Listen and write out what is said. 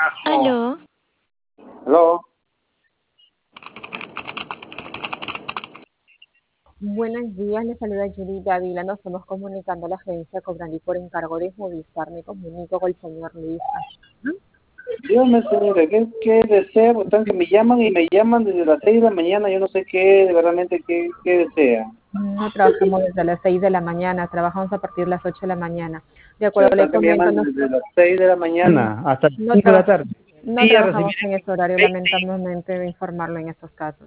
Aló, Aló, Buenos días, les saluda Judy Dávila. Nos estamos comunicando a la agencia Cobrandi por encargo de Movistar. Me comunico con el señor Luis. dígame señora, ¿qué desea? Porque están que me llaman y me llaman desde las 6 de la mañana, yo no sé qué, realmente qué desea. No trabajamos desde las 6 de la mañana, trabajamos a partir de las 8 de la mañana. De Pero acuerdo, le están que me comento, llaman desde las 6 de la mañana hasta las no, 5 de la tarde. no Sí, ya trabajamos recibiré en ese horario, 20. lamentablemente, de informarlo en estos casos.